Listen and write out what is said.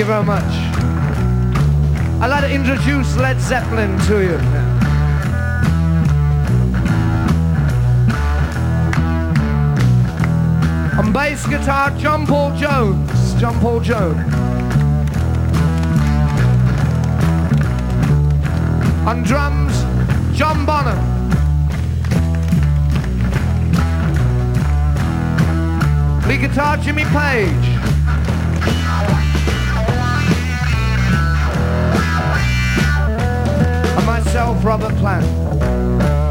you very much. I'd like to introduce Led Zeppelin to you. On bass guitar, John Paul Jones. John Paul Jones. On drums, John Bonham. Lead guitar, Jimmy Page. And myself, Robert Plant.